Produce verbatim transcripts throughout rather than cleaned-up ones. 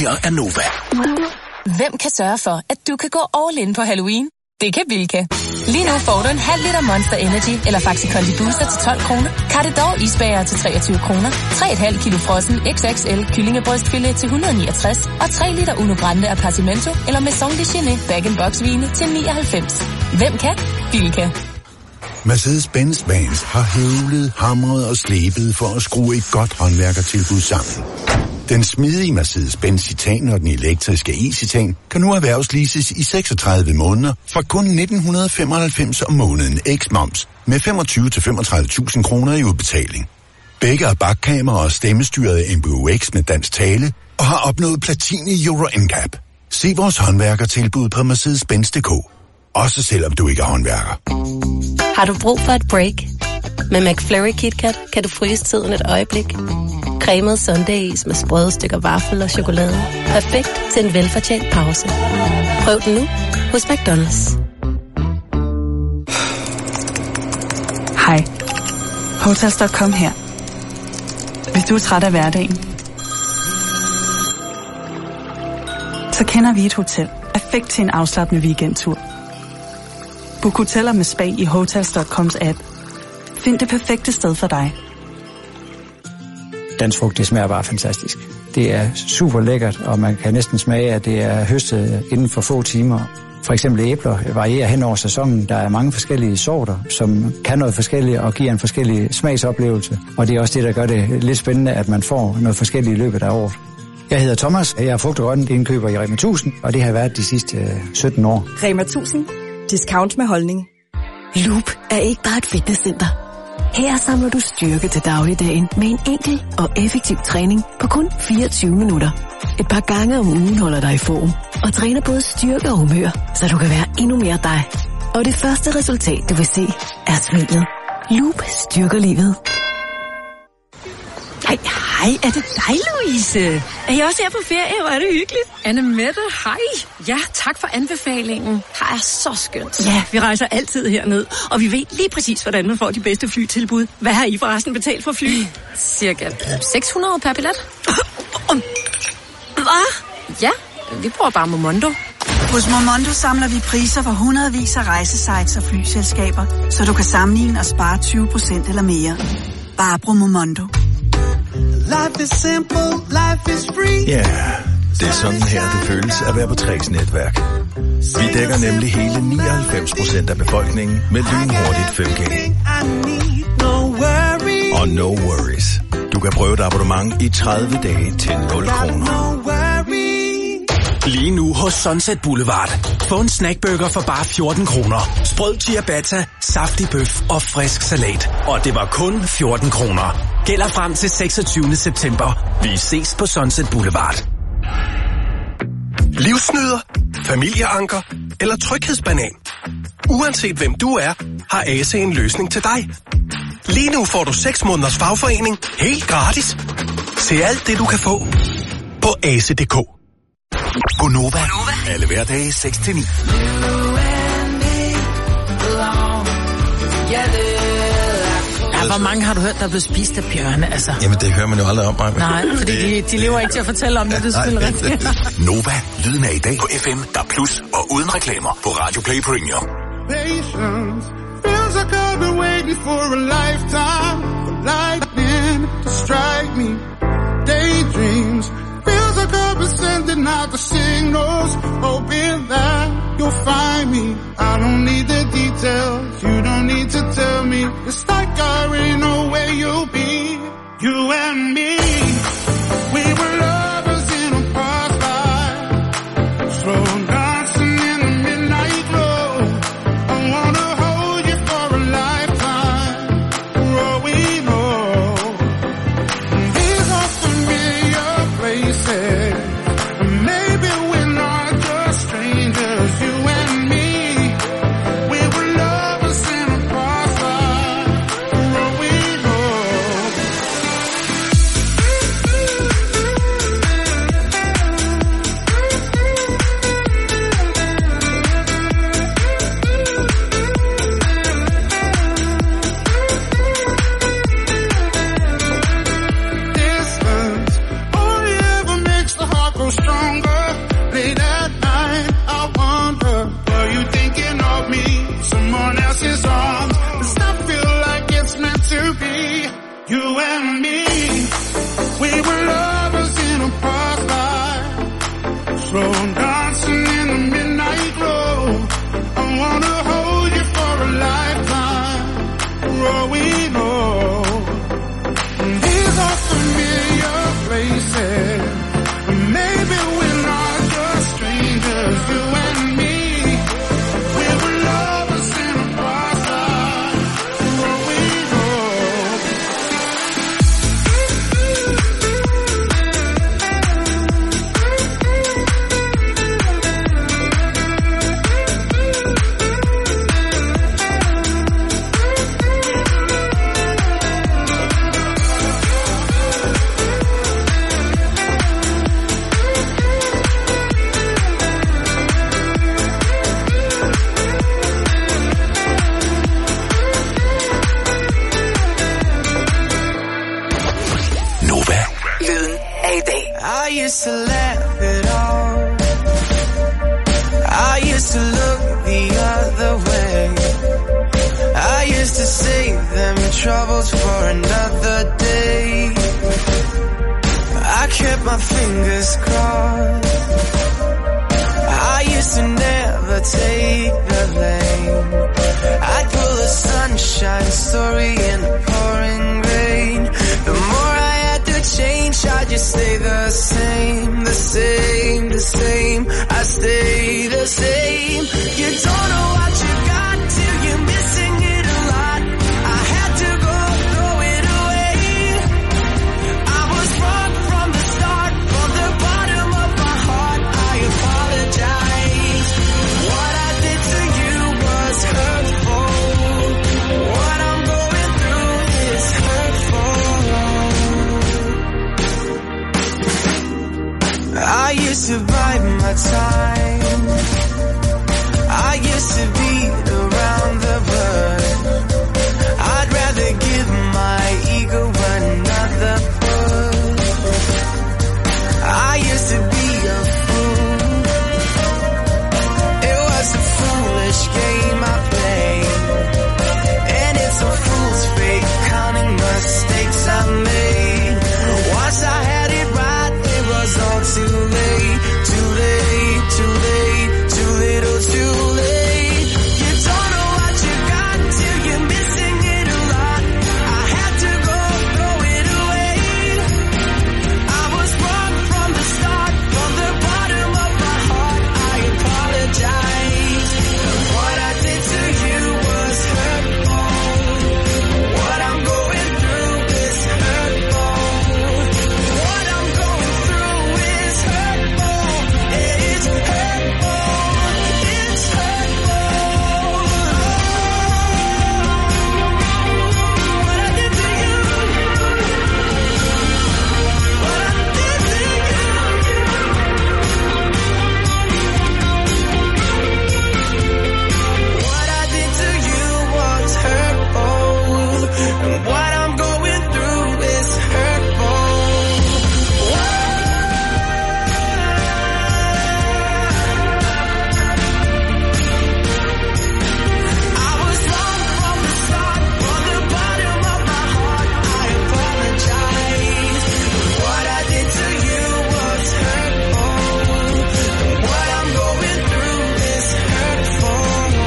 Her er Nova. Hvem kan sørge for, at du kan gå all in på Halloween? Det kan Bilka. Lige nu får du en halv liter Monster Energy eller Faxi Kondi Booster til tolv kroner. Cardedor isbager til treogtyve kroner. tre komma fem kilo frossen X X L kyllingebrystfilet til et hundrede og niogtres. Og tre liter Uno Grande Appartamento eller Maison de Chine bag-in-box vine til nioghalvfems. Hvem kan? Bilka. Mercedes-Benz Vans har høvlet, hamret og slebet for at skrue et godt håndværkertilbud sammen. Den smidige Mercedes-Benz Citan og den elektriske e-Citan kan nu erhvervsleases i seksogtredive måneder fra kun nitten femoghalvfems om måneden eks-moms med femogtyve til femogtredive tusind kroner i udbetaling. Begge er bakkamera og stemmestyret M B U X med dansk tale og har opnået platin i Euro N C A P. Se vores håndværkertilbud på mercedes benz punktum d k. Også selvom du ikke er håndværker. Har du brug for et break? Med McFlurry KitKat kan du fryse tiden et øjeblik. Cremet sundaes med sprøde stykker vaffel og chokolade. Perfekt til en velfortjent pause. Prøv den nu hos McDonald's. Hej. Hotels punktum com her. Hvis du er træt af hverdagen, så kender vi et hotel. Perfekt til en afslappende weekendtur. Book hoteller med spa i hotels punktum coms app. Find det perfekte sted for dig. Dansk frugt, det smager bare fantastisk. Det er super lækkert, og man kan næsten smage, at det er høstet inden for få timer. For eksempel æbler varierer hen over sæsonen. Der er mange forskellige sorter, som kan noget forskelligt og giver en forskellig smagsoplevelse. Og det er også det, der gør det lidt spændende, at man får noget forskelligt i løbet af året. Jeg hedder Thomas, jeg er frugt- og grøntindkøber i Rema tusind, og det har været de sidste sytten år. Rema tusind. Discount med holdning. Loop er ikke bare et fitnesscenter. Her samler du styrke til dagligdagen med en enkel og effektiv træning på kun fireogtyve minutter. Et par gange om ugen holder dig i form og træner både styrke og humør, så du kan være endnu mere dig. Og det første resultat, du vil se, er smilet. Loop styrker livet. Hej, hej, er det dig, Louise? Er jeg også her på ferie? Hvor er det hyggeligt. Annemette, hej. Ja, tak for anbefalingen. Her er så skønt. Ja, vi rejser altid herned, og vi ved lige præcis, hvordan man får de bedste flytilbud. Hvad har I forresten betalt for fly? Cirka seks hundrede per billet. Hvad? Ja, vi bruger bare Momondo. Hos Momondo samler vi priser for hundredvis af rejsesites og flyselskaber, så du kan sammenligne og spare tyve procent eller mere. Bare brug Momondo. Life is simple, life is free. Ja, yeah, det er sådan her, det føles at være på Træks netværk. Vi dækker nemlig hele nioghalvfems procent af befolkningen med lynhurtigt fem G. Og no worries. Du kan prøve et abonnement i tredive dage til nul kroner. Lige nu hos Sunset Boulevard. Få en snackburger for bare fjorten kroner. Sprød ciabatta, saftig bøf og frisk salat. Og det var kun fjorten kroner. Gælder frem til seksogtyvende september. Vi ses på Sunset Boulevard. Livsnyder, familieanker eller tryghedsbanan. Uanset hvem du er, har A C en løsning til dig. Lige nu får du seks måneders fagforening helt gratis. Se alt det, du kan få på A C punktum d k. Gonova. Alle hverdage seks til ni. Ja, hvor mange har du hørt, der er blevet spist af bjørne, altså? Jamen, det hører man jo aldrig om, mig. Nej, fordi de, de lever ikke til at fortælle om det, det er selvfølgelig rigtigt. Nova, lyden af i dag på F M, der plus og uden reklamer på Radio Play Premium. Patience feels like I've been waiting for a lifetime for lightning to strike me. Daydreams feels like I've been sending out the signals, hoping that you'll find me. I don't need the details, you don't need to tell me. It's like I already know where you'll be. You and me, we were lovers in a past life, slow dancing in the midnight glow. I wanna hold you for a lifetime, for all we know. These are familiar places, and maybe we're not just strangers. You and me, we were lovers in a past life, for all we know. I wanna hold you for a lifetime, growing old. These are familiar places, maybe we're not just strangers, you and me. We were lovers in a process, growing old. I used to laugh it off. I used to look the other way. I used to save them troubles for another day. I kept my fingers crossed. I used to never take the blame. I'd pull a sunshine story in the pouring rain. The more I had to change, I just stay the same, the same, the same. I stay the same. You don't know what you got till you're missing it a lot. I had to go throw it away. I was wrong from the start, from the bottom of my heart. I apologize. What I did to you was hurtful. What I'm going through is hurtful. I used to bide my time. I used to beat around the bush. I'd rather give my ego another push. I used to be a fool. It was a foolish game I played, and it's a fool's fate counting mistakes I made. Once I had it right, it was all too late, too late, too late, too little, too late. You don't know what you got till you're missing it a lot. I had to go throw it away. I was wrong from the start, from the bottom of my heart. I apologize. What I did to you was hurtful. What I'm going through is hurtful. What I'm going through is hurtful. It's hurtful. It's hurtful. What I did to you. What I did to you. What I did to you was hurtful. And what I'm going through is hurtful. I was wrong from the start, from the bottom of my heart. I apologize. What I did to you was hurtful. And what I'm going through is hurtful.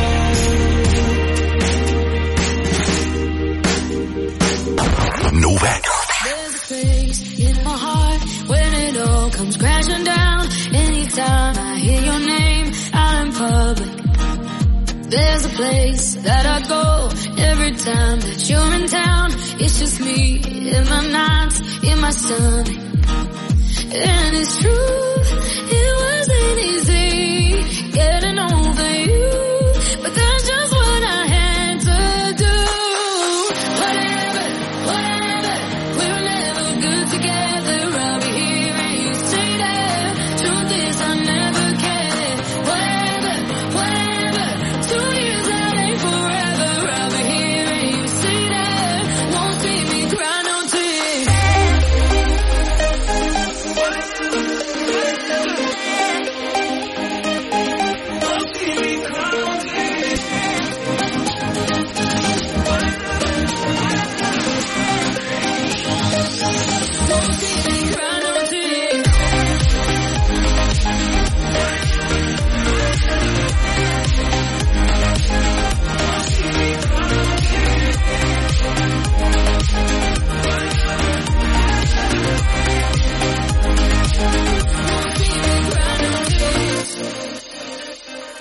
Nova. There's a place in my heart when it all comes crashing down. Anytime I hear your name out in public, there's a place that I go every time that you're in town. It's just me in my nights, in my stomach. And it's true, it wasn't easy getting over you, but that's just what I had to do. Whatever, whatever, we were never good together. I'll be here and you stay there. Truth is I never cared. Whatever, whatever, two years out ain't forever. I'll be here and you stay there. Won't see me cry no tears.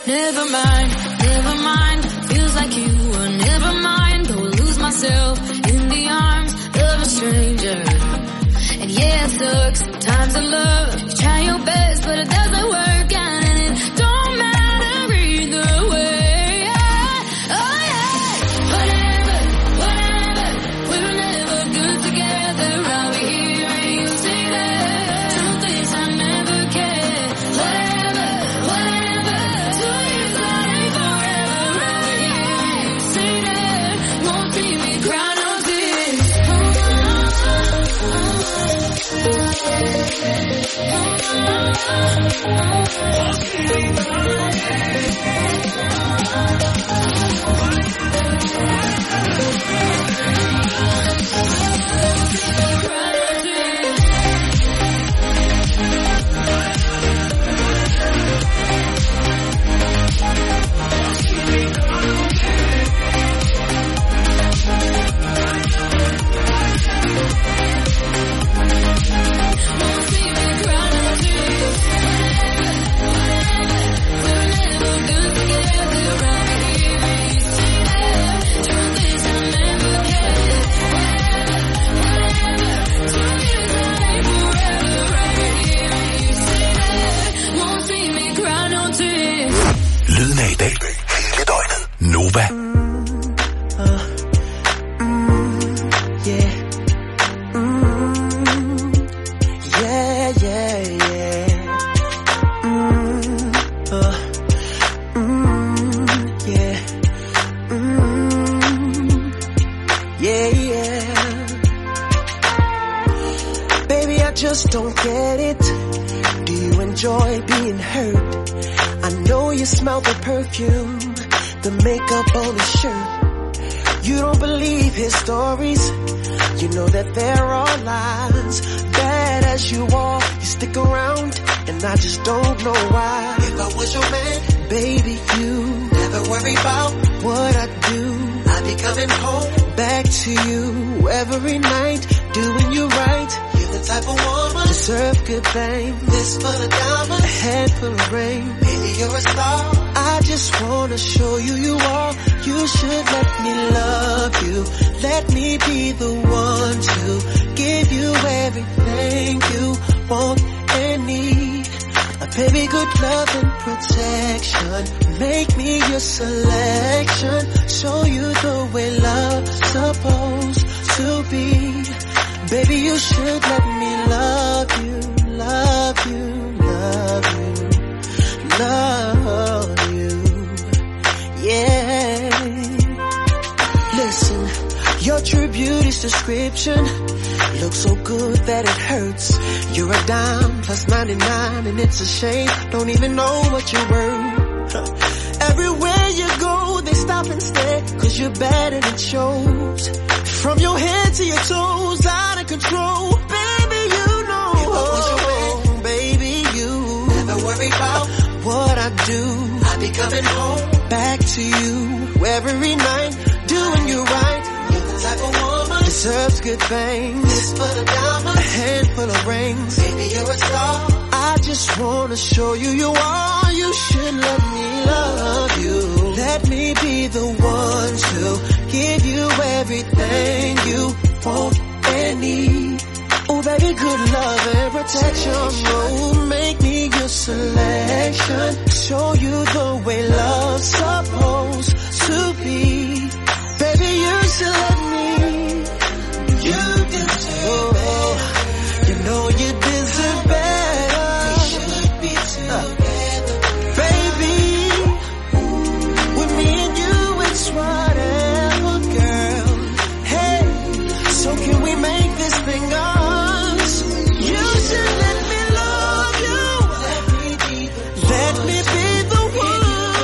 Never mind, never mind. Feels like you were never mind. Go lose myself in the arms of a stranger. And yeah, it sucks. Times of love. You try your best, but it doesn't work out, and it don't matter either way. Yeah. Oh yeah. Whatever, whatever. We were never good together. I'll be here and you say that. Truth is, I never cared. Whatever, whatever. Two years that ain't forever. I'll be here and you say that. Won't see me cry no tears. Lyden af i dag. Hele døgnet. Nova. Just don't get it. Do you enjoy being hurt? I know you smell the perfume, the makeup on his shirt. You don't believe his stories. You know that there are lies. Bad as you are, you stick around, and I just don't know why. If I was your man, baby, you never worry about what I do. I'd be coming home back to you every night, doing you right. The type of woman deserve good fame. This full of diamonds, a head full of rain. Baby, you're a star. I just wanna show you you are. You should let me love you. Let me be the one to give you everything you want and need. A baby, good love and protection. Make me your selection. Show you the way love's supposed to be. Baby, you should let me love you, love you, love you, love you, yeah. Listen, your true beauty's description looks so good that it hurts. You're a dime plus ninety-nine, and it's a shame, don't even know what you're worth. Everywhere you go, they stop and stare, cause you're bad and it shows. From your head to your toes, out of control. Baby, you know. Oh, baby, you never worry about what I do. I be coming home back to you every night, doing you right. You're the type of woman deserves good things. This full of diamonds, a handful of rings. Baby, you're a star. I just wanna show you you are. You should let me love you. Let me be the one to give you everything you want and need. Oh, baby, good love and protection. Oh, make me your selection. Show you the way love's supposed to be. Baby, you should let me. You deserve it. You know you deserve better. We should be together, baby. With me and you, it's whatever, girl. Hey, so can we make this thing us? You should let me love you. Let me be the, let me be the one.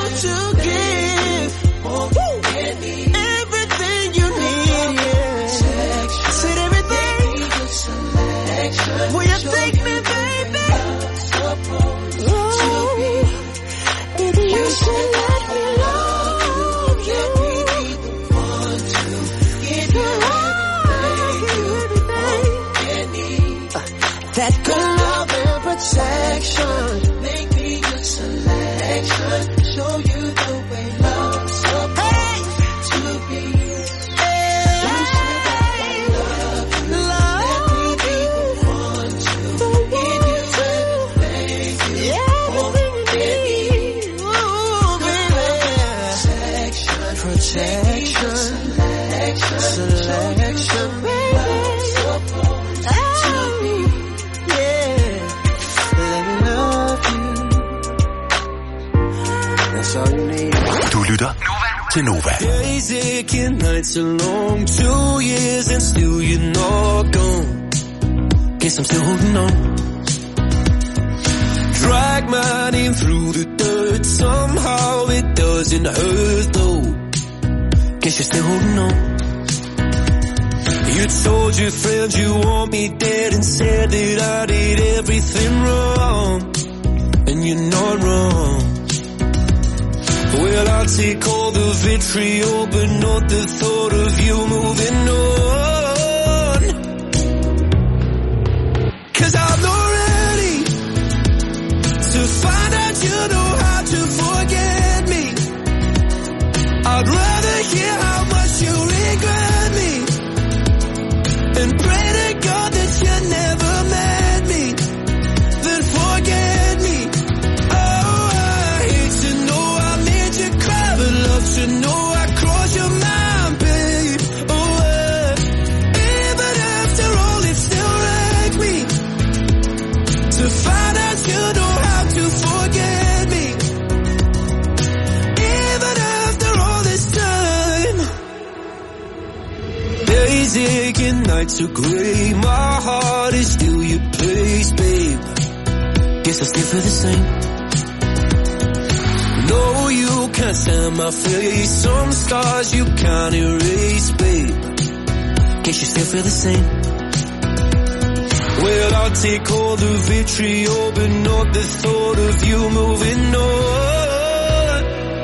Du lytter til Nova. Days aching, nights are long. Two years and still you're not gone. Guess I'm still holding on. Drag my name through the dirt. Somehow it doesn't hurt though. Guess you're still holding on. You told your friends you want me dead and said that I did everything wrong. And you're not wrong. Well, I'll take all the vitriol, but not the thought of you moving on. 'Cause I'm not ready to find out you know how to forget me. I'd rather hear how much you regret me and pray to God that you never met me, then forget me. To know I crossed your mind, babe. Oh, uh, even after all, it still wrecked me to find out you know how to forget me. Even after all this time, days aching, nights are gray. My heart is still your place, babe. Guess I still feel the same. No, you can't stand my face. Some scars you can't erase, babe. Guess you still feel the same. Well, I'll take all the vitriol, but not the thought of you moving on.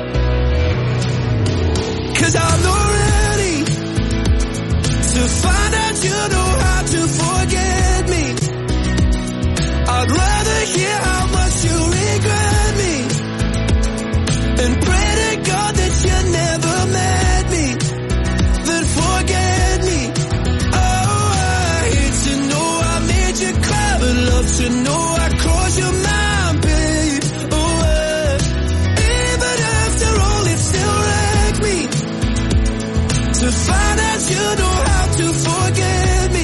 'Cause I'm not ready to find out you know how to forget me. I'd rather hear how much you regret me and pray to God that you never met me, then forget me. Oh, I hate to know I made you cry, but love to know I crossed your mind, babe. Oh, uh, even after all, it still wrecked me to find out you know how to forget me.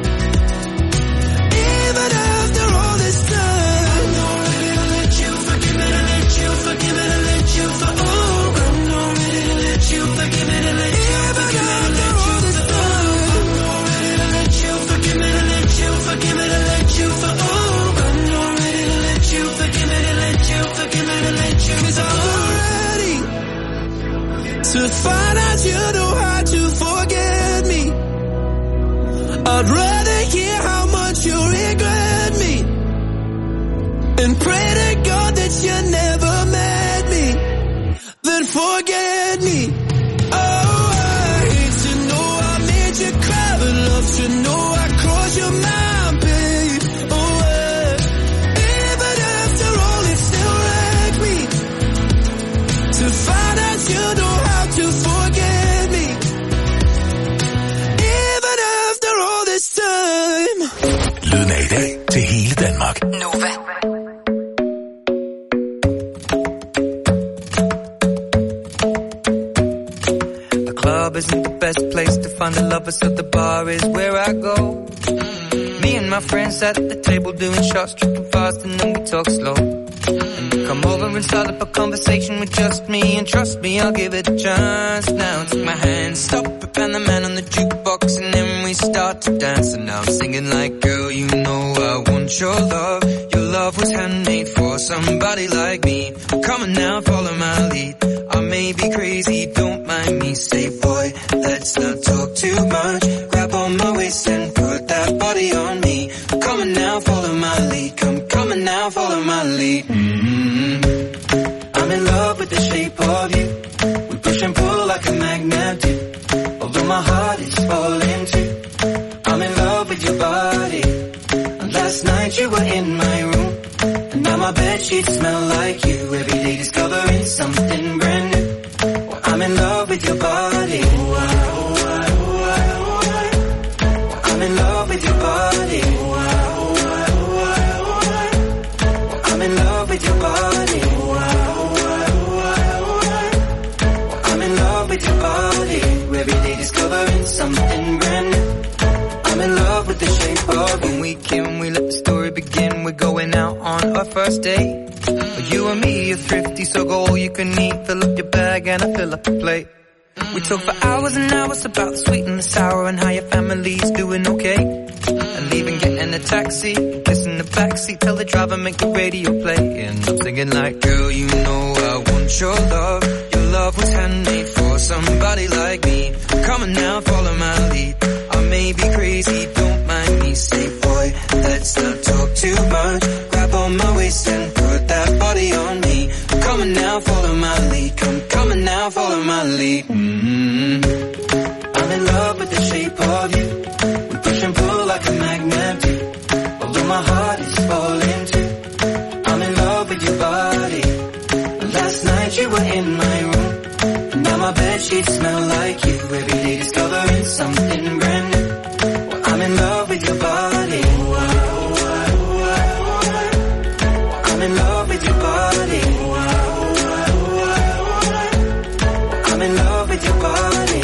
Even after all this time, I'm not ready to let you forgive me, to let you forgive me, to let you for oh. You forgive me to let you forgive me to let you for I'm not ready to let you forgive me to let you forgive me to let you for oh I'm not ready to let you forgive me to let you forgive me to let you 'cause I'm not ready to find out you know how to forget me. I'd rather hear how much you regret me and pray to God that you never met me, then forget me. Oh, I hate to know I made you cry, but love to know I crossed your mind, babe. Oh, uh, even after all, it still wrecked me to find out you know how to forget me. Even after all this time. Lyden af i dag til hele Danmark. Nova. Isn't the best place to find the lovers, so the bar is where I go. Mm-hmm. Me and my friends at the table doing shots, tripping fast, and then we talk slow. Mm-hmm. Come over and start up a conversation with just me, and trust me, I'll give it a chance. Now take my hand, stop it, and the man on the jukebox, and then we start to dance. And now I'm singing like, girl, you know I want your love. Your love was handmade for somebody like me. Come on now, follow my lead. I may be crazy, don't mind me. Say, boy, let's not talk too much. Grab on my waist and put that body on me. Come on now, follow my lead. Come, come on now, follow my lead. Mm-hmm. I'm in love with the shape of you. We push and pull like a magnet do. Although my heart is falling too. I'm in love with your body. And last night you were in my room. And now my bedsheets smell like you. Every day discovering something brand new. Well, I'm in love with your body. Oh, I, oh, I, oh, I, oh, I. Well, I'm in love with your body. Oh, I, oh, I, oh, I, oh, I. Well, I'm in love with your body. Oh, I, oh, I, oh, I, oh, I. Well, I'm in love with your body. Every day discovering something brand new. I'm in love with the shape of when we came, we let the story begin. We're going out on our first date. You and me are thrifty, so go all you can eat. Fill up your bag and I fill up the plate. We talk for hours and hours about the sweet and the sour and how your family's doing okay. And even getting a taxi, kissing the backseat, tell the driver make the radio play. And I'm thinking like, girl, you know I want your love. Your love was handmade for somebody like me. Come on now, follow my lead. I may be crazy, don't mind me. Say, boy, let's not talk too much. Grab on my waist and put that body on me. Come on now, follow my lead. Come, come on now, follow my lead. Mm-hmm. I'm in love with the shape of you. We push and pull like a magnet do. Although my heart is falling too. I'm in love with your body. Last night you were in my room. And now my bedsheets smell like you. Every day discovering something brand new. Well, I'm in love with your body. I'm in love with your body. I'm in love with your body.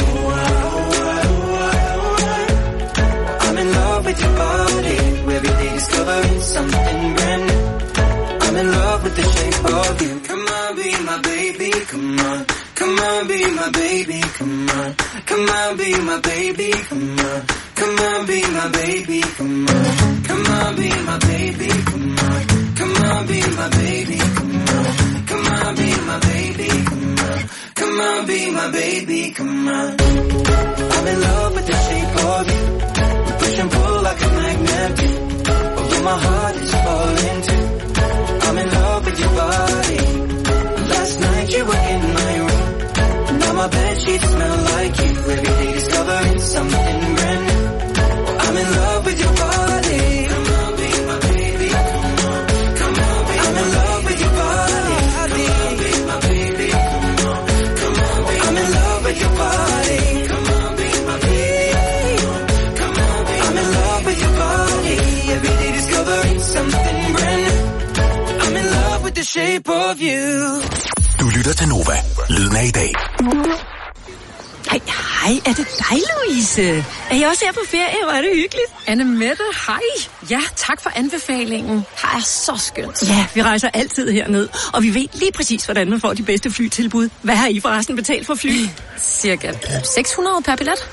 I'm in love with your body. Every day discovering something brand new. I'm in love with the shape of you. Come on, be my baby, come on. Come on, be my baby, come on. Come on, be my baby, come on. Come on, be my baby, come on. Come on, be my baby, come on. Come on, be my baby, come on. Come on, be my baby, come on. Come on, be my baby, come on. I'm in love with the shape of you. We push and pull like a magnet do. Although my heart is falling too. I'm in love with your body. Last night you were in my room. Now my bedsheets smell like you. Every day discovering something brand new. I'm in love with your body. Come on, be my baby. Come on, come on, be I'm in love with your body. Come on, be my baby. Come on, come on, be I'm in love with your body. Come on, be my baby. Come on, be I'm in love with your body. Every day discovering something brand new. I'm in love with the shape of you. Du lytter til Nova. Lyden af i dag. Hej, hej, er det dig, Louise? Er I også her på ferie? Hvor er det hyggeligt. Anne Mette, hej. Ja, tak for anbefalingen. Her er så skønt. Ja, vi rejser altid herned, og vi ved lige præcis, hvordan man får de bedste flytilbud. Hvad har I forresten betalt for fly? Cirka seks hundrede per billet.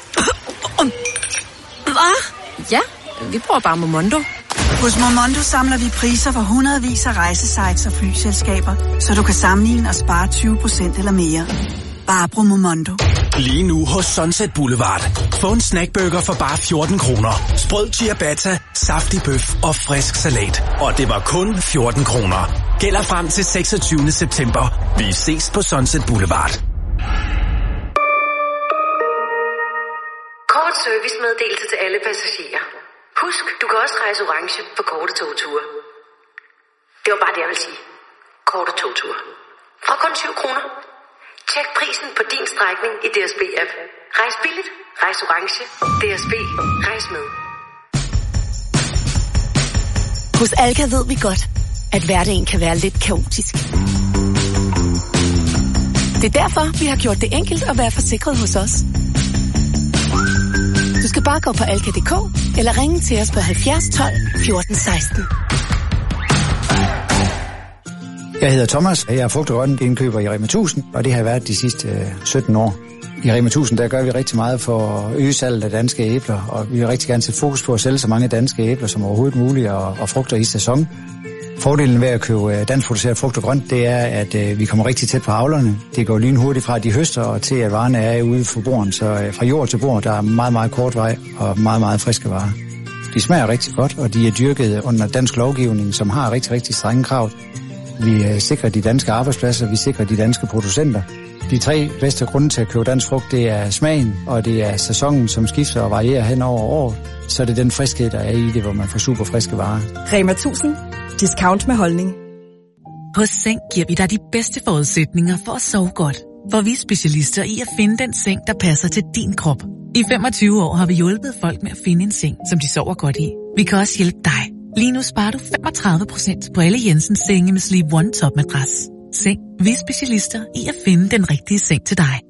Hvad? Ja, vi bruger bare Momondo. Hos Momondo samler vi priser for hundredvis af rejsesites og flyselskaber, så du kan sammenligne og spare tyve procent eller mere. Bare brug Momondo. Lige nu hos Sunset Boulevard. Få en snackburger for bare fjorten kroner. Sprød ciabatta, saftig bøf og frisk salat. Og det var kun fjorten kroner. Gælder frem til seksogtyvende september. Vi ses på Sunset Boulevard. Kort servicemeddelelse til alle passagerer. Husk, du kan også rejse orange for korte togture. Det var bare det, jeg vil sige. Korte togture. Fra kun syv kroner. Tjek prisen på din strækning i D S B-app. Rejs billigt, rejs orange. D S B, rejs med. Hos Alka ved vi godt, at hverdagen kan være lidt kaotisk. Det er derfor, vi har gjort det enkelt at være forsikret hos os. Du skal bare gå på alka punktum d k eller ringe til os på halvfjerds tolv fjorten seksten. Jeg hedder Thomas, og jeg er frugt- og grøntindkøber i Rema tusind, og det har jeg været de sidste øh, sytten år. I Rema tusind, der gør vi rigtig meget for at øge salget af danske æbler, og vi vil rigtig gerne sætte fokus på at sælge så mange danske æbler som overhovedet muligt, og, og frugter i sæson. Fordelen ved at købe danskproduceret frugt og grønt, det er, at øh, vi kommer rigtig tæt på avlerne. Det går lynhurtigt fra, at de høster, og til at varerne er ude for borden. Så øh, fra jord til bord, der er meget, meget kort vej og meget, meget friske varer. De smager rigtig godt, og de er dyrket under dansk lovgivning, som har rigtig, rigtig strenge krav. Vi øh, sikrer de danske arbejdspladser, vi sikrer de danske producenter. De tre bedste grunde til at købe dansk frugt, det er smagen, og det er sæsonen, som skifter og varierer hen over året. Så er det den friskhed, der er i det, hvor man får super friske varer. Rema tusind. Discount med holdning. Hos Seng giver vi dig de bedste forudsætninger for at sove godt. For vi er specialister i at finde den seng, der passer til din krop. I femogtyve år har vi hjulpet folk med at finde en seng, som de sover godt i. Vi kan også hjælpe dig. Lige nu sparer du femogtredive procent på alle Jensens senge med Sleep One Top Madras. Seng. Vi er specialister i at finde den rigtige seng til dig.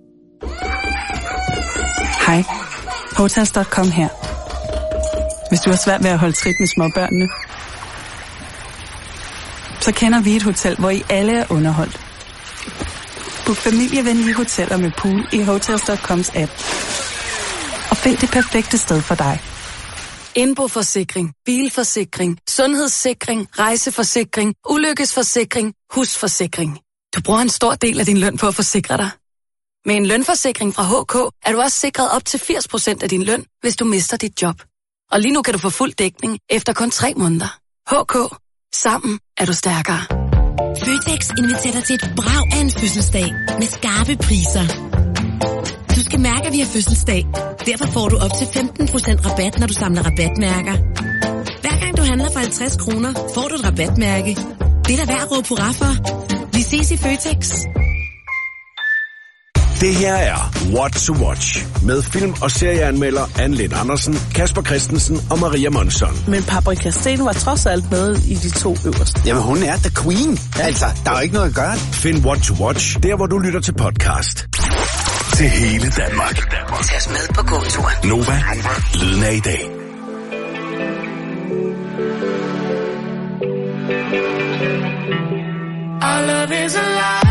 Hej. Hotels punktum com her. Hvis du har svært ved at holde trit med småbørnene, så kender vi et hotel, hvor I alle er underholdt. Book familievenlige hoteller med pool i hotels punktum coms app. Og find det perfekte sted for dig. Indboforsikring, bilforsikring, sundhedssikring, rejseforsikring, ulykkesforsikring, husforsikring. Du bruger en stor del af din løn på at forsikre dig. Med en lønforsikring fra H K er du også sikret op til firs procent af din løn, hvis du mister dit job. Og lige nu kan du få fuld dækning efter kun tre måneder. H K. Sammen er du stærkere. Føtex inviterer dig til et brag af en fødselsdag med skarpe priser. Du skal mærke, at vi har fødselsdag. Derfor får du op til femten procent rabat, når du samler rabatmærker. Hver gang du handler for halvtreds kroner, får du et rabatmærke. Det er da værd at råbe hurra for. Vi ses i Føtex. Det her er What to Watch med film- og serieanmelder Anne Lind Andersen, Kasper Christensen og Maria Monson. Men Paprika Steen var trods alt med i de to øverste. Jamen hun er the queen. Altså, der er jo ikke noget at gøre. Find What to Watch der, hvor du lytter til podcast. Til hele Danmark. Tag os med på gåturen. Nova, lyden af i dag. Our love is alive.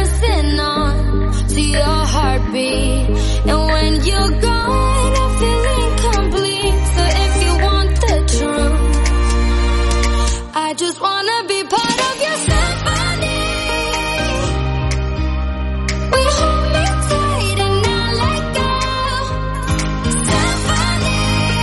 And when you're gone, I feel I just wanna be part of your symphony. We hold me tight and not let go. Symphony.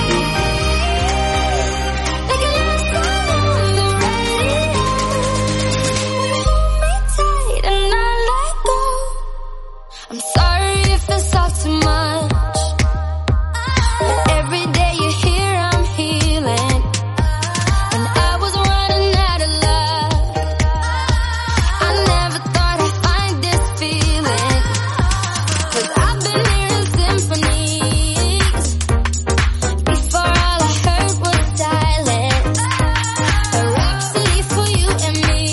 Like a last song on the radio. We hold me tight and not let go. I'm sorry if it's all too much, but every day you're here I'm healing. When I was running out of love, I never thought I'd find this feeling. 'Cause I've been hearing symphonies before all I heard was silence. A rhapsody for you and me.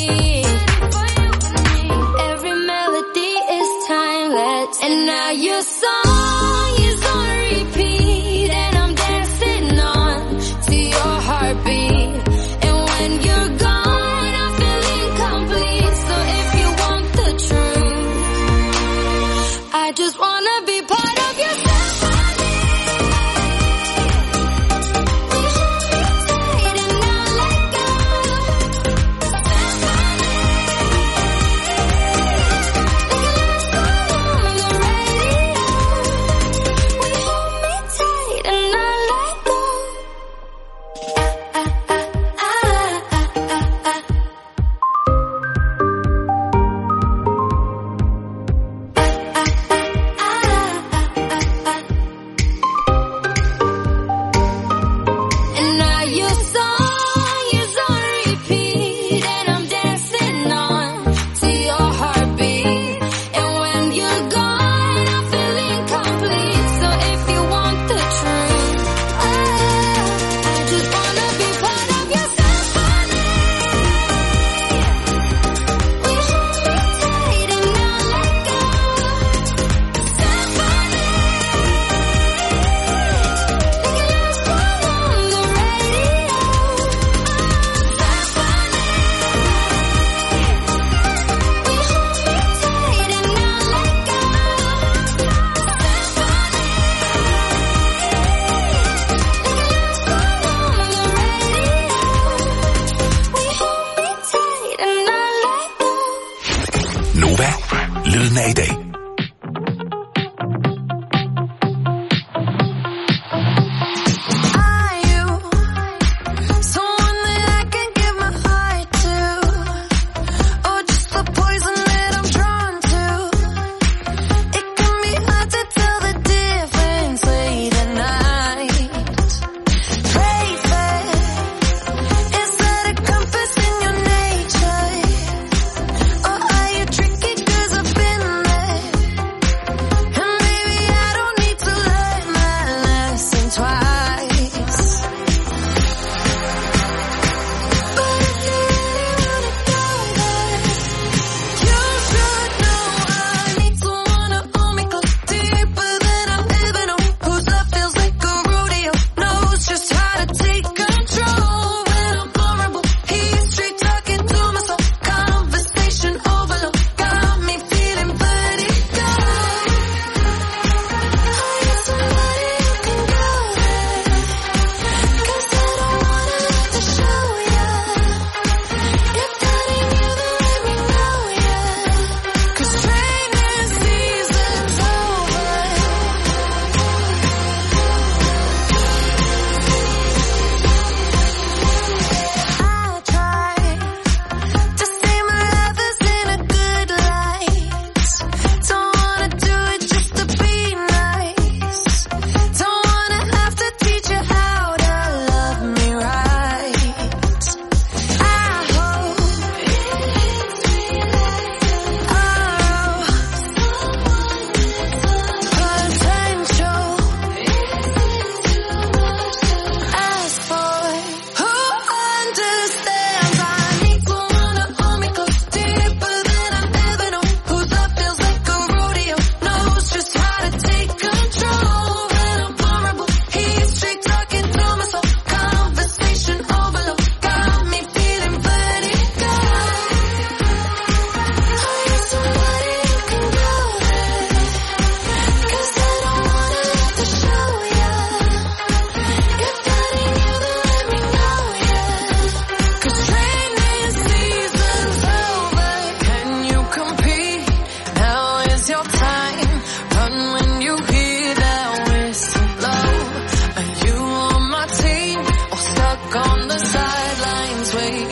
Every melody is timeless. And now your song is on repeat, and I'm dancing on to your heartbeat. And when you're gone, I feel incomplete. So if you want the truth, I just wanna be part of your symphony. We hold me tight and not let go. Symphony. Like a last song on the radio. We hold me tight and not let go. And now your song is on repeat, and I'm dancing on to your heartbeat. And when you're gone, I feel incomplete. So if you want the truth, I just wanna be part of your symphony. We hold me tight and not let go. Symphony. Like a last song on the radio. Symphony. We hold me tight and not let go. Nova, lyden af i dag. Are you someone that I can give my heart to, or just the poison that I'm drawn to? It can be hard to tell the difference late at night. Faith, is that a compass in your nature, or are you tricky? 'Cause I've been there.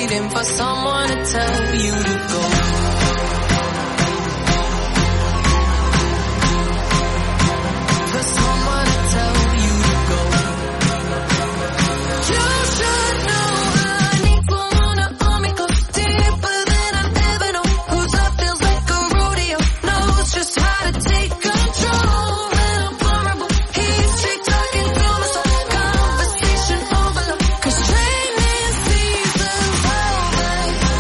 waiting for someone to tell you to go. For someone to tell you to go. You should know I need someone to hold me close, deeper than I ever know. Whose love feels like a rodeo, knows just how to take control. When I'm vulnerable, he's tick-tocking through my soul. Conversation overload, 'cause training season's over.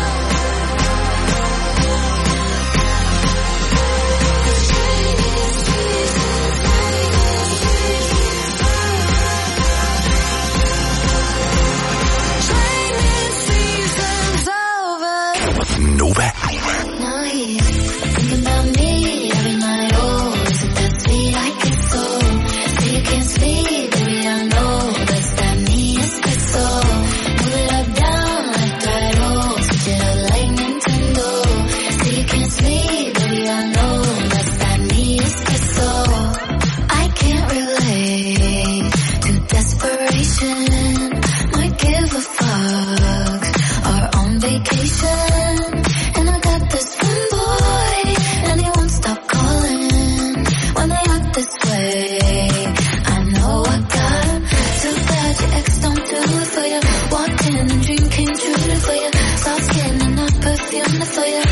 Training season's over. Nova. Now he's thinking about me every night. Oh, is it that sweet I get so? So you can't sleep, baby, I know that's that me espresso. Move it up, down, left, right, oh, switch it up like Nintendo. So you can't sleep, baby, I know that's that me espresso. I can't relate to desperation. Might give a fuck, or on vacation. And I got this one boy, and he won't stop calling when they act this way. I know I got him. Too bad your ex don't do it for you. Walked in and dream came true for you. Soft skin and not perfume for you.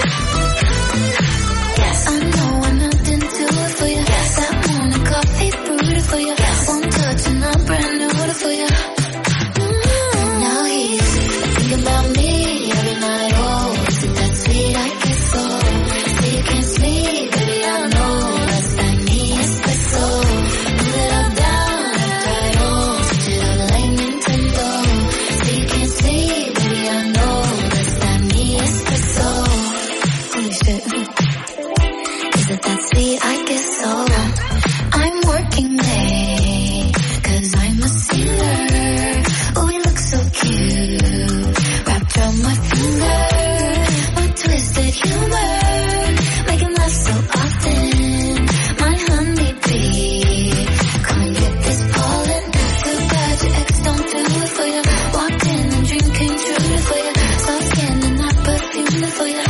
Yes, I know I'm not into it for you. Yes, that morning coffee brewed for you. Yes, one touch and I'm brand new for you. Now he's thinking about me every night. Oh, is it that sweet I get so? So you can't sleep, baby, I know that's that me espresso. Move it up, down, left, right, oh, switch it up like Nintendo. So you can't sleep, baby, I know that's that me espresso. Holy shit. Is it that sweet I get so? I'm working late, 'cause I'm a sinner. Oh, you look so cute, wrapped around my finger. My twisted humor, making love so often. My honeybee, come and get this pollen. Too bad your ex don't do it for you. Walked in and dream came true for you. Soft skin and not perfume for you.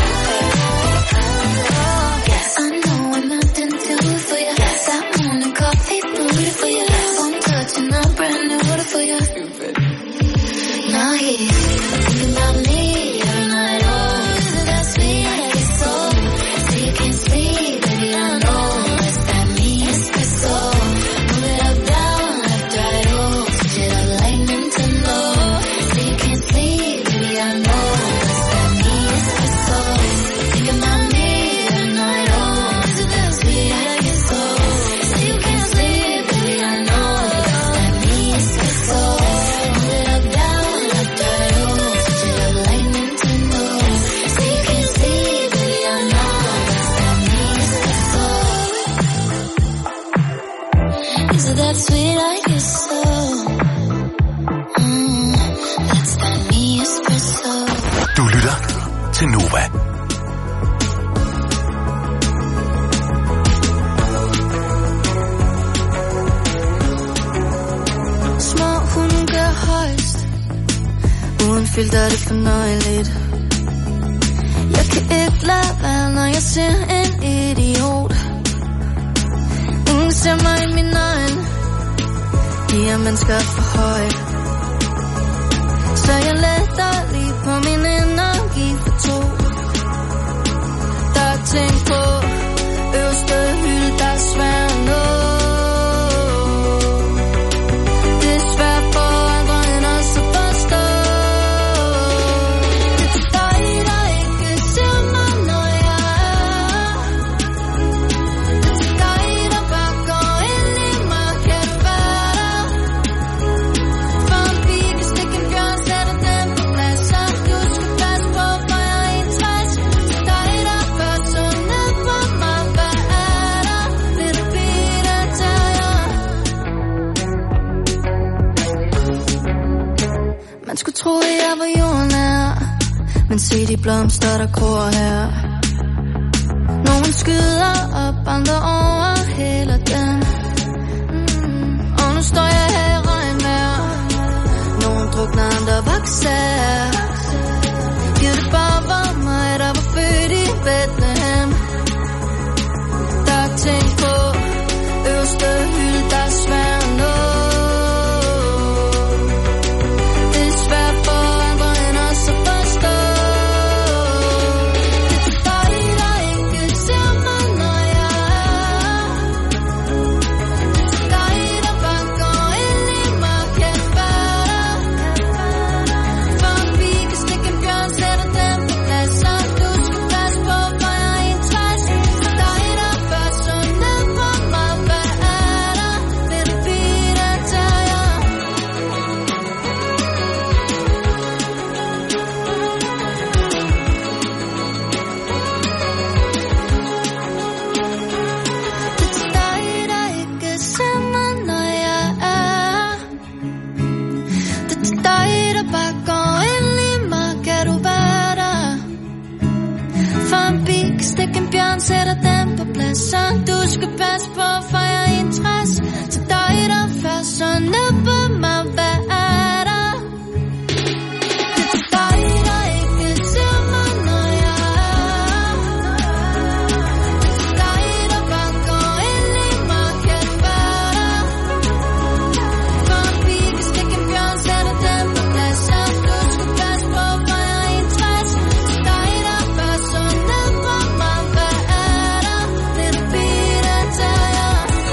Yes, I know I'm not into it for you. Yes, that morning coffee brewed for you. One touch and I'm brand new for you. Now he's thinking about me every night. Oh, is it that sweet I get so? So you can't sleep, baby, I know that's that me espresso. Move it up, down, left, right, oh, switch it up like Nintendo. So you can't sleep, baby, I know that's that me espresso. Thinking about me every night. Oh, is it that sweet I get so? So you can't sleep, baby, I know that's that me espresso. Move it up, down, left, right, oh, switch it up like Nintendo. So you can't sleep, baby, I know that's that me espresso. Is it that sweet I get so? Mm, that's that me espresso. Du lytter til Nova. Små hunde gør højst, uden filter er det fornøjeligt. Jeg kan ikke lade være, når jeg ser en idiot. Ingen ser mig i min øjne, de er mennesker for højt. Så jeg letter lige på min energi for to. Der er ting på øverste hylde, der er svært at nå. Det er svært for andre end os at forstå. Det er til dig, der ikke ser mig, når jeg er. Det er til dig, der bare går ind i mig. Kan du være der? For en pige kan stikke en bjørn, sætter den på plads. Så du skal passe på, for jeg er enogtres. Til dig, der bør så ned på mig. Hvad er der? Lille pige, der tager jeg. Man skulle tro, at jeg var jordnær, men se de blomster, der gror her. Nogen skyder op, andre overhælder dem. Mm. Og nu står jeg her i regnvejr. Nogen drukner, andre vokser. bjørn, sætter den på plads. Så du skal passe på, for jeg er interesse. Så dig der først, så ned på mig, hvad er der? Det er dig, der ikke ser mig, når jeg er. Det er dig, der bare går ind i mig, kan være der. For en pige, hvis ikke en bjørn, sætter den på plads. Så du skal passe på, for jeg er interesse. Så dig der først, så ned på mig, hvad er der? Little bit af tager.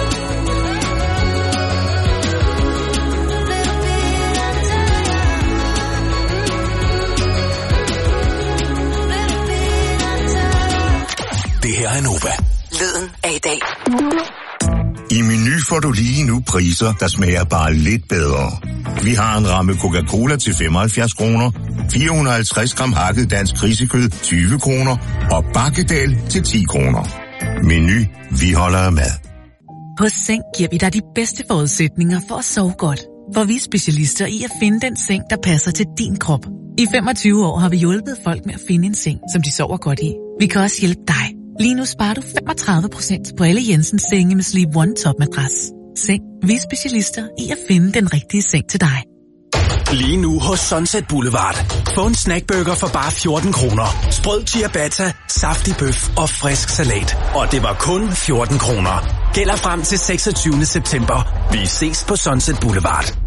Det her er Nova. Lyden af i dag. I Meny får du lige nu priser, der smager bare lidt bedre. Vi har en ramme Coca-Cola til femoghalvfjerds kroner, fire hundrede og halvtreds gram hakket dansk grisekød tyve kroner og bakkedal til ti kroner. Meny, vi holder af mad. Hos Seng giver vi dig de bedste forudsætninger for at sove godt. For vi er specialister i at finde den seng, der passer til din krop. I femogtyve år har vi hjulpet folk med at finde en seng, som de sover godt i. Vi kan også hjælpe dig. Lige nu sparer du femogtredive procent på alle Jensens senge med Sleep One Top Madras. Seng. Vi er specialister i at finde den rigtige seng til dig. Lige nu hos Sunset Boulevard. Få en snackburger for bare fjorten kroner. Sprød ciabatta, saftig bøf og frisk salat. Og det var kun fjorten kroner. Gælder frem til seksogtyvende september. Vi ses på Sunset Boulevard.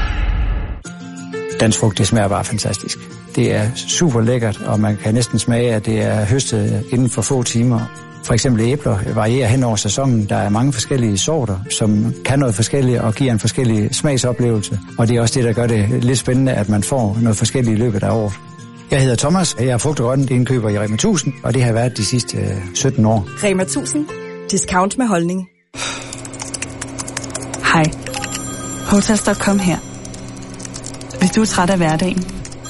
Dansk frugt, det smager bare fantastisk. Det er super lækkert, og man kan næsten smage, at det er høstet inden for få timer. For eksempel æbler varierer hen over sæsonen. Der er mange forskellige sorter, som kan noget forskelligt og giver en forskellig smagsoplevelse. Og det er også det, der gør det lidt spændende, at man får noget forskelligt i løbet af året. Jeg hedder Thomas, jeg er frugt- og grøntindkøber i Rema tusind, og det har været de sidste sytten år. Rema tusind. Discount med holdning. Hej. Hotels punktum com her. Hvis du er træt af hverdagen,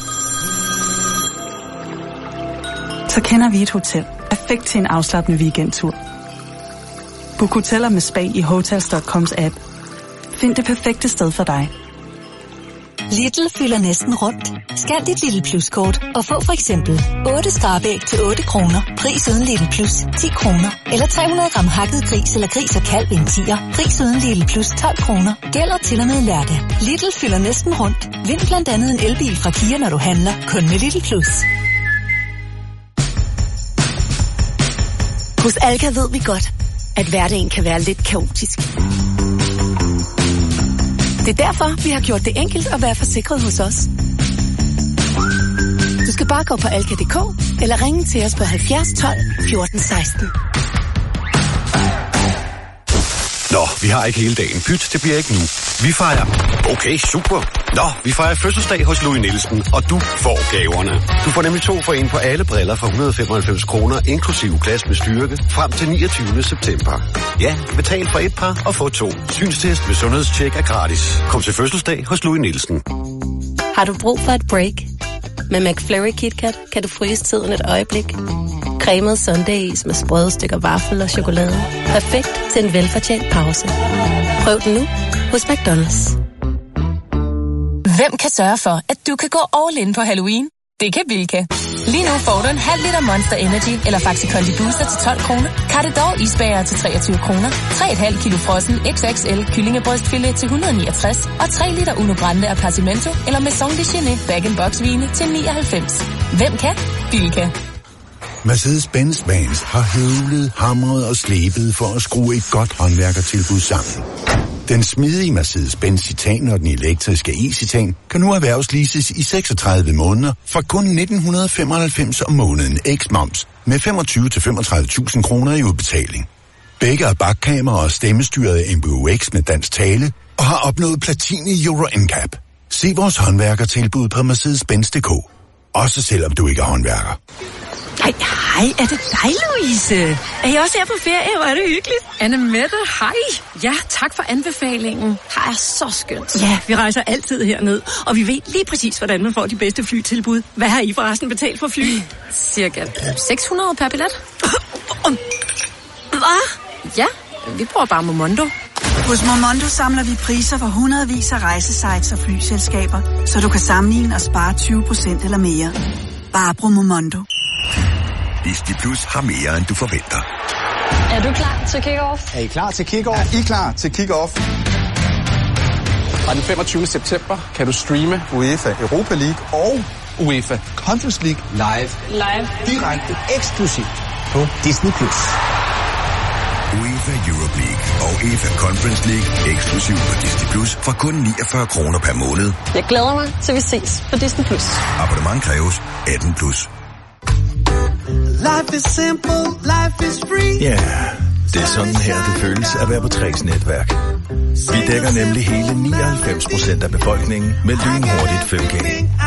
så kender vi et hotel. Perfekt til en afslappende weekendtur. Book hoteller med spa i Hotels punktum coms app. Find det perfekte sted for dig. Lidl fylder næsten rundt. Scan dit Lidl Plus-kort og få for eksempel otte skrabæg til otte kroner. Pris uden Lidl Plus ti kroner. Eller tre hundrede gram hakket gris eller gris og kalv i en tier. Pris uden Lidl Plus tolv kroner. Gælder til og med lørdag. Lidl fylder næsten rundt. Vind blandt andet en elbil fra Kia, når du handler. Kun med Lidl Plus. Hos Alka ved vi godt, at hverdagen kan være lidt kaotisk. Det er derfor, vi har gjort det enkelt at være forsikret hos os. Du skal bare gå på alka punktum d k eller ringe til os på halvfjerds tolv fjorten seksten. Nå, vi har ikke hele dagen. Pyt, det bliver ikke nu. Vi fejrer... Okay, super. Nå, vi fejrer fødselsdag hos Louis Nielsen, og du får gaverne. Du får nemlig to for en på alle briller for et hundrede og femoghalvfems kroner, inklusive glas med styrke, frem til niogtyvende september. Ja, betal for et par og få to. Synstest med sundhedstjek er gratis. Kom til fødselsdag hos Louis Nielsen. Har du brug for et break? Med McFlurry KitKat kan du fryse tiden et øjeblik. Cremet sundaes med sprøde stykker vaffel og chokolade. Perfekt til en velfortjent pause. Prøv den nu hos McDonald's. Hvem kan sørge for, at du kan gå all in på Halloween? Det kan Bilka. Lige nu får du en halv liter Monster Energy eller Faxi Kondi Booster til tolv kroner. Cardedor isbager til treogtyve kroner. tre komma fem kilo frossen X X L kyllingebrystfilet til et hundrede og niogtres. Og tre liter Uno Grande Appartamento eller Maison de Chine bag-in-box vine til nioghalvfems. Hvem kan? Bilka. Mercedes-Benz Vans har høvlet, hamret og slebet for at skrue et godt håndværkertilbud sammen. Den smidige Mercedes-Benz Citan og den elektriske e-Citan kan nu erhvervsleases i seksogtredive måneder for kun nitten femoghalvfems om måneden eks-moms med femogtyve til femogtredive tusind kroner i udbetaling. Begge er bakkamera og stemmestyret M B U X med dansk tale og har opnået platin i Euro N C A P. Se vores håndværkertilbud på Mercedes Benz punktum d k. Også selvom du ikke er håndværker. Ej, hej, er det dig, Louise? Er jeg også her på ferie? Hvor er det hyggeligt. Anne Mette, hej. Ja, tak for anbefalingen. Her er så skønt. Ja, vi rejser altid herned, og vi ved lige præcis, hvordan man får de bedste flytilbud. Hvad har I forresten betalt for fly? Cirka seks hundrede per billet. Hvad? Ja, vi bruger bare Momondo. Hos Momondo samler vi priser for hundredvis af rejsesites og flyselskaber, så du kan sammenligne og spare tyve procent eller mere. Bare brug Momondo. Disney Plus har mere, end du forventer. Er du klar til kick-off? Er I klar til kick-off? Er I klar til kick-off? Fra den femogtyvende september kan du streame UEFA Europa League og UEFA Conference League live. Live. Direkte eksklusivt på Disney Plus. UEFA Europa League og UEFA Conference League eksklusivt på Disney Plus for kun niogfyrre kroner per måned. Jeg glæder mig til vi ses på Disney Plus. Abonnement kræves atten plus. Life is simple, life is free. Ja, yeah, det er sådan her, det føles at være på Træks netværk. Vi dækker nemlig hele nioghalvfems procent af befolkningen med lynhurtigt fem G.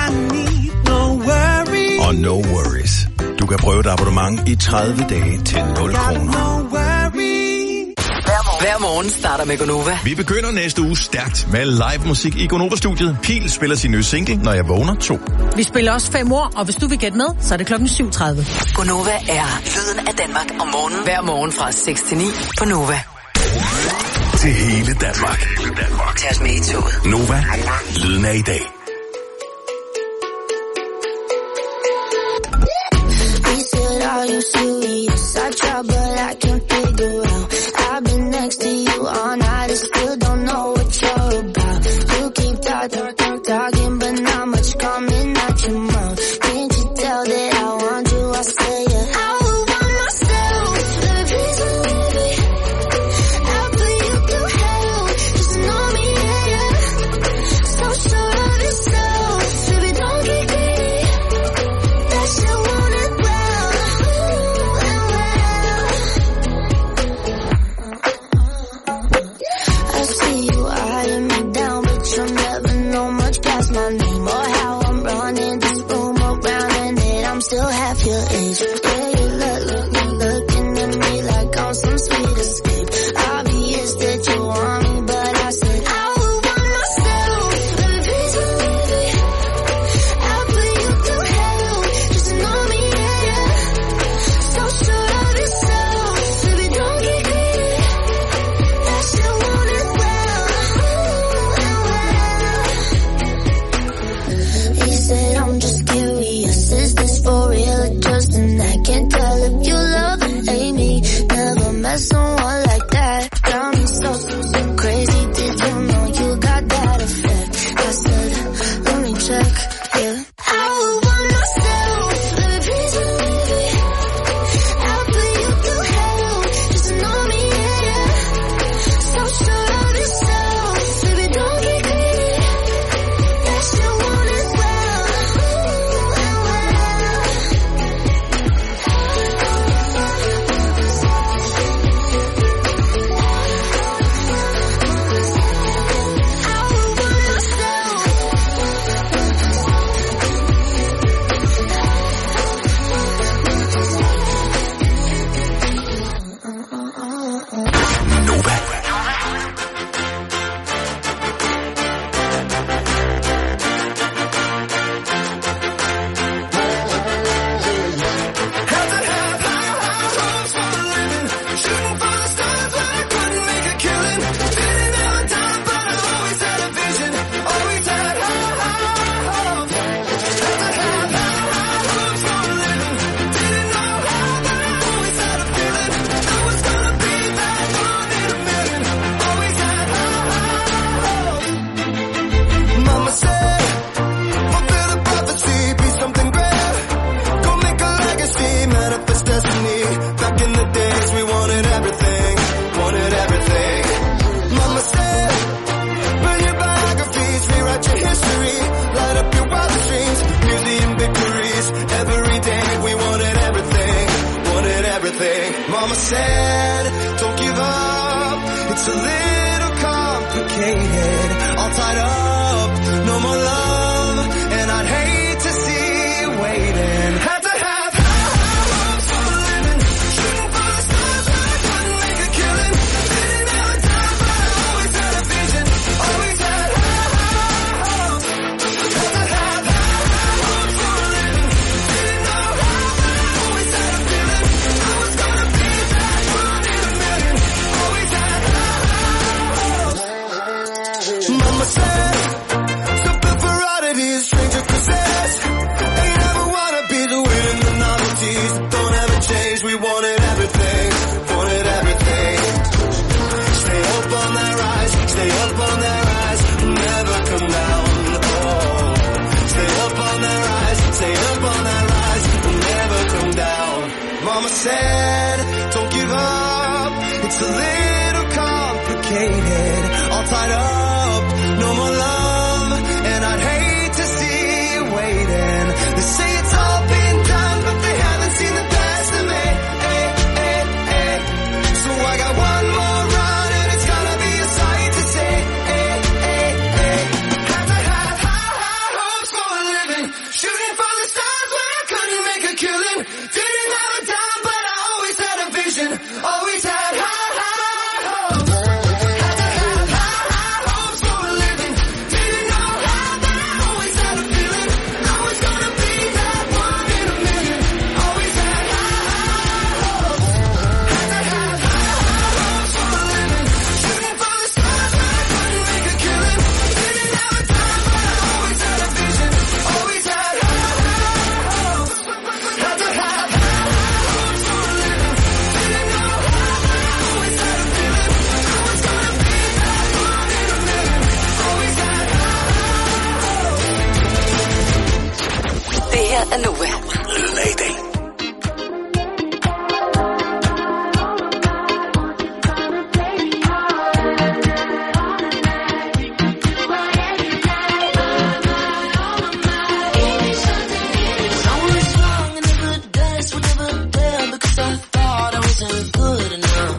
Og no worries. Du kan prøve et abonnement i tredive dage til nul kroner. Hver morgen starter med Gonova. Vi begynder næste uge stærkt med live musik i Gonova-studiet. Pil spiller sin nye single, Når jeg vågner to. Vi spiller også fem år, og hvis du vil gætte med, så er det klokken syv tredive. Gonova er lyden af Danmark om morgenen. Hver morgen fra seks til ni på Nova. Til hele Danmark. Tag os med i toget. Nova, lyden af i dag. Are you serious? I try, but I can't figure out. I've been next to you all night and still don't know what you're about. You keep talking, talking, talking, but not much coming out your mouth. Can't you tell that I want you? I say it. I would want myself. Let me please believe it. I'll put you through hell. Just know me, yeah, yeah. So sure of yourself. Baby, don't get greedy. That shit want it well. I see you eyeing me down, but you'll never know much past my name or how I'm running this room around and that I'm still half your age. Yeah, you look, look, look, looking at me like I'm some sweet escape. Obvious that you want me, but I said I would want myself. Let me please believe it. I'll put you through hell. Just know me, yeah, yeah. So sure of yourself. Baby, don't get greedy. That shit want it well. He said I'm just curious. Is this for real or just an act? Can't tell if you love or hate me. Never met someone like that. Got me so, so, so crazy. Did you know you got that effect? I said, let me check, yeah. I would want myself. Let me please believe it. I'll put you through hell. Just know me, yeah, yeah. So sure of yourself. Baby, don't get greedy. That shit want it well. Nova. Mama said, fulfill the prophecy, be something great. Go make a legacy, manifest destiny. Back in the days we wanted everything, wanted everything. Mama said, build your biographies, rewrite your history, light up your wildest dreams, museum victories. Every day we wanted everything, wanted everything. Mama said, don't give up, it's a little complicated, all tied up, no more love, and I'd hate to see you waiting. Had to have high hopes for a living, shooting for the stars, but I couldn't make a killing. Didn't have a time, but I always had a vision, always had high hopes. Had to have high hopes for a living, didn't know how, but I always had a feeling I was gonna be that one in a million. Always had high hopes. Mama said, said, don't give up, it's a little complicated, all tied up, no more love, and I'd hate to see you waiting. They say it's all been done, but they haven't seen the best of me. Hey, hey, hey. So I got one more run, and it's gonna be a sight to see. Hey, hey, hey. Had to have high, high hopes for a living, shooting for the stars when I couldn't make a killing. Didn't have a dime, but I always had a vision, always had high, high hopes. Had to have high, high hopes for a living. Didn't know how, but I always had a feeling I was gonna be that one in a million. Always had high, high hopes. Had to have high, high hopes for a living. Shooting for the stars when I couldn't make a killing. Didn't have a dime, but I always had a vision, always had high, high hopes. Had to have high, high hopes for a living. Didn't know how, but I always had a feeling I was gonna be that one in a million. Always had high, high hopes. Det her er Nova. Lyden af i dag. I was young and never danced, would never dare because I thought I wasn't good enough.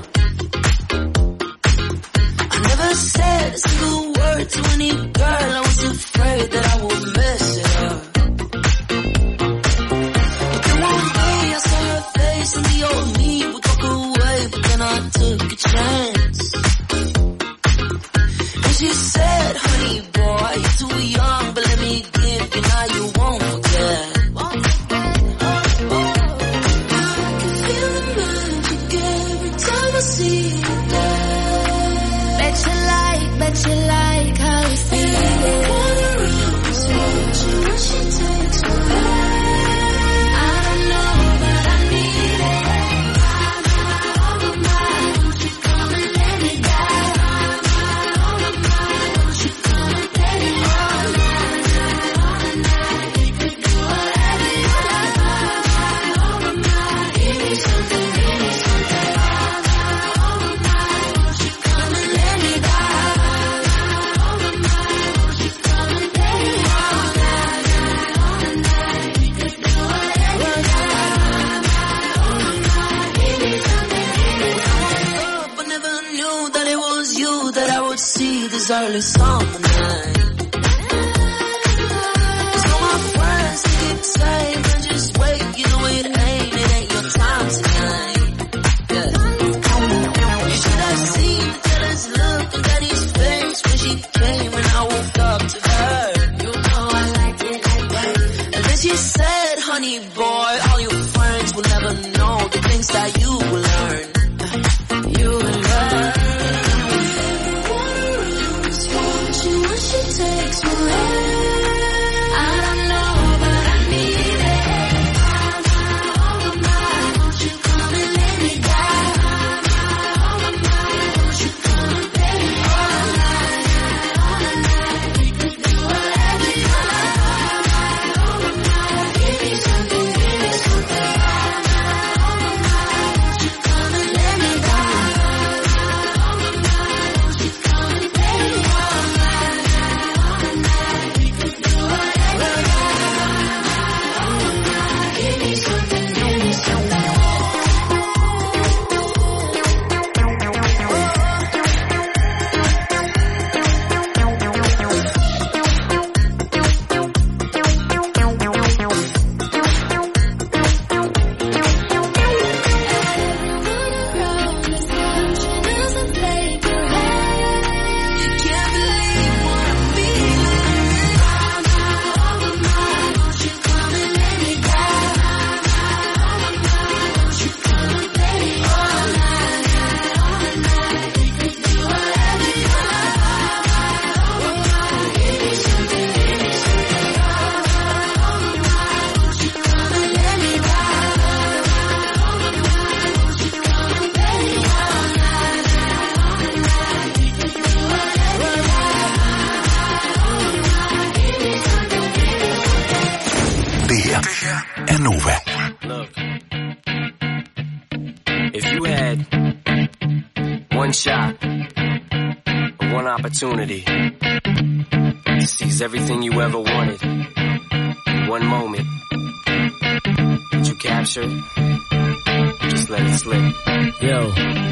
I never said a single word to any girl, I was afraid that I would mess it up. But then one day I saw her face and the old me would walk away, but then I took a chance. And she said, honey boy, you're too young, but let me give you, now you won't forget. Bet you like, bet you like how you feel. What she takes me back. I don't know, but I need it. Won't you come and let me die? Won't you come and let me all night, all night? We could do whatever you like. Give me something, give me something. Won't you come and let me die? Won't you come and let me all night, all night? We could do whatever you like. Give me something, give me something. Up, I never knew that it was you that I would see this early summer night. 'Cause all my friends they keep saying, "Man, just wait, you know it ain't, it ain't your time tonight." Yeah. You should have seen the jealous look on Daddy's face when she came and I woke up to her. You know I liked it like that. And then she said, honey boy, all your friends will never know the things that you will learn. You will learn. What she takes me away. I don't know, but I need it. Won't you come and let me die? Won't you come and let me all night, all night? We could do whatever you like. Give me something, give me something. Won't you come and let me die? Won't you come and let me all night, all night? We could do whatever you like. Give me something, give me something. Det her er Nova. shot, one opportunity to seize everything you ever wanted. One moment. Did you capture it? Just let it slip. Yo.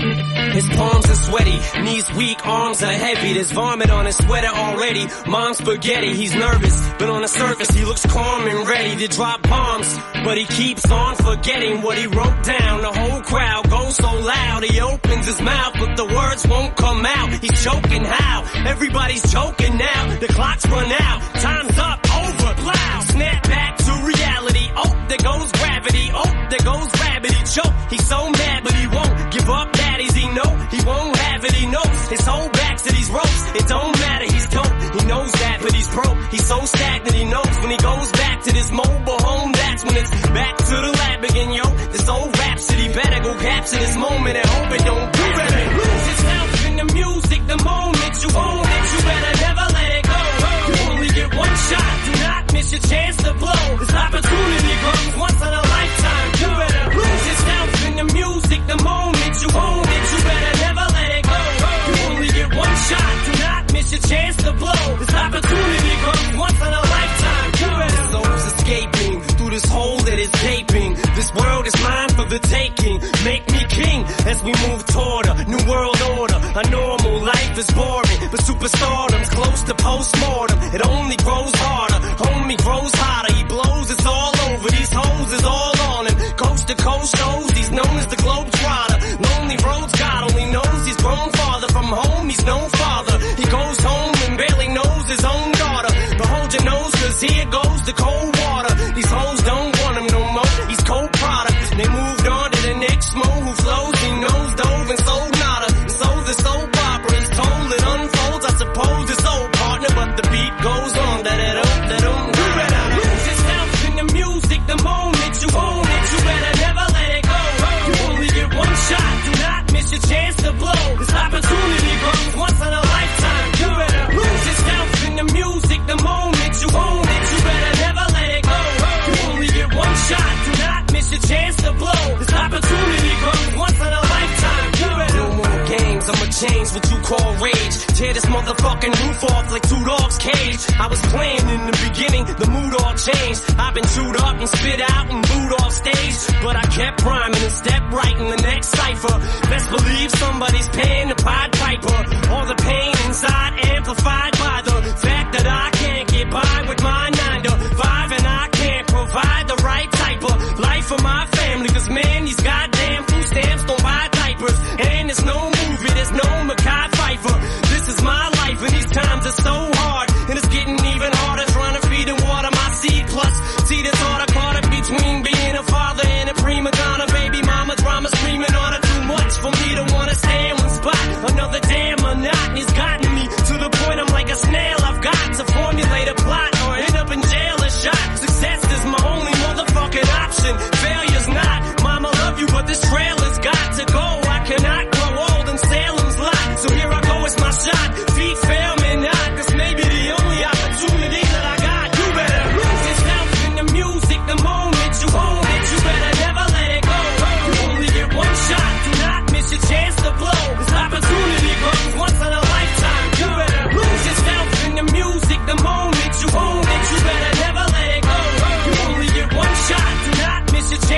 His palms are sweaty, knees weak, arms are heavy. There's vomit on his sweater already. Mom's spaghetti, he's nervous, but on the surface he looks calm and ready to drop bombs. But he keeps on forgetting what he wrote down. The whole crowd goes so loud, he opens his mouth, but the words won't come out. He's choking how? Everybody's choking now. The clock's run out, time's up, over, loud. Snap back to reality. Oh, there goes gravity. Oh, there goes rabbit. He choke. He's so mad, but he won't give up. Daddies, he know he won't have it. He knows his whole back to these ropes. It don't matter. He's dope. He knows that, but he's broke. He's so stagnant. He knows when he goes back to this mobile home, that's when it's back to the lab again. Yo, this old rhapsody better go capture this moment and hope it don't do better. Lose yourself in the music. The moment you own it, you better never let it go. You only get one shot. Do not miss your chance to blow. This opportunity comes once in a lifetime. You better lose yourself in the music. The moment you own it, you better never let it go. You only get one shot. Do not miss your chance to blow. This opportunity comes once in a lifetime. You better. Souls escaping through this hole that is gaping. This world is mine for the taking. Make me king as we move toward a new world order. A normal life is boring, but superstardom's close to postmortem. It only grows harder. Homie grows hotter. He blows. It's all over. These hoes is all on him. Coast to coast shows. He's known as the Globetrotter. Lonely roads. God only knows he's grown farther from home. He's no father. He goes home and barely knows his own daughter. But hold your nose, cause here goes the cold water. These hoes don't want him no more. He's cold product. They moved on to the next mo who flows. He knows dove and sold nada. So the soap opera is told. It unfolds. I suppose it's old partner, but the beat goes on. That it up, that um. You better lose yourself in the music. The moment you own it, you better never let it go. You only get one shot. Do not miss your chance to blow. This opportunity comes once in a lifetime. You better lose yourself in the music. The moment you own it, you better never let it go. You only get one shot. Do not miss your chance to blow. This opportunity comes once in a lifetime. You better. No more games. I'ma change what you call rage. Tear this motherfucking roof off like two dogs' cage. I was playing in the beginning, the mood all changed. I've been chewed up and spit out and booed off stage, but I kept rhyming and stepped right in the next cipher. Best believe somebody's paying the Pied Piper. All the pain inside amplified by the fact that I can't get by with my nine to five, and I can't provide the right type of life for my family. Cause man, these guys